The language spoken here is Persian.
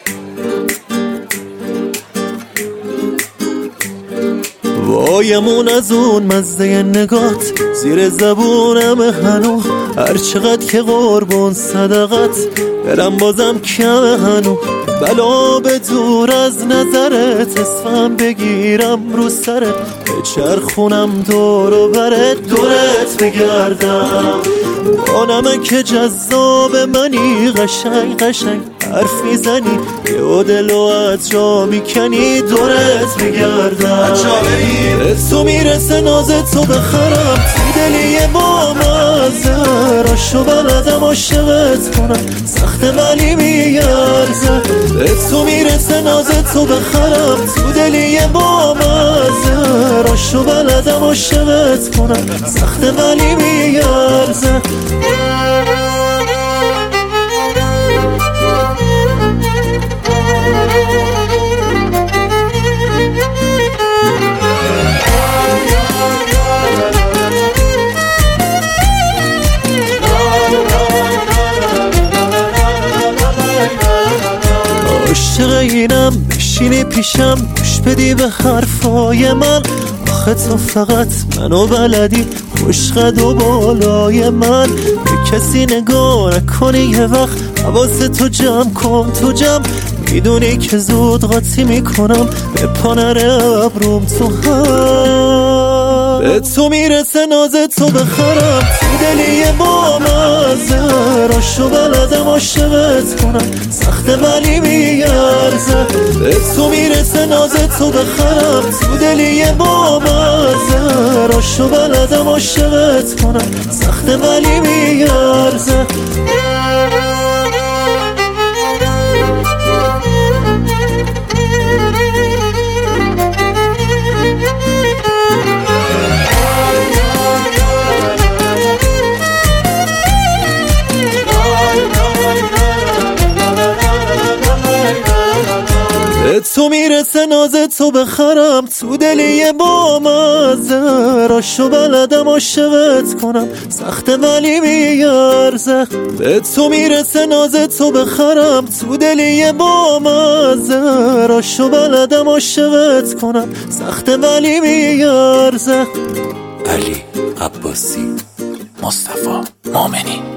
وایمون از اون مزه نگات زیر زبونم هنو، هر چقدر که قربون صدقت برم بازم کم هنو. بلا به دور از نظرت اسمم بگیرم رو سرت، بچرخونم دور و برت دورت بگردم. آنمه که جذاب منی، قشنگ قشنگ حرف میزنی، یه دلو از جا میکنی دورت بگردم. تو میرسه ناز تو بخرم، تو دلی یه بامزه، راشو بلدم عاشقت کنم، سخت ولی میارزه. تو میرسه ناز تو بخرم، تو دلی یه بامزه، راشو بلدم عاشقت کنم، سخت ولی میارزه. عاشق اینم بشینی پیشم، گوش بدی به حرفای من، آخه تو فقط منو بلدی، خوشقد و بالای من. به کسی نگاه نکنی یه وقت، حواست تو جمع کن تو جمع، میدونی که زود قاطی میکنم، به پانر ابروم تو هم. به تو میرسه ناز تو بخرم، تو دلی یه بامزه، راشو بلدم عاشقت کنم، سخت ولی میارزه. به تو میرسه ناز تو بخرم، تو دلی یه بامزه، راشو بلدم عاشقت کنم، سخت ولی میارزه. تو میرسه ناز تو بخرم، تو دلی یه بامزه، راشو بلدم عاشقت کنم، سخت ولی میارزه. به تو میرسه ناز تو بخرم، تو دلی یه بامزه، راشو بلدم عاشقت کنم، سخت ولی میارزه. علی عباسی، مصطفی مومنی.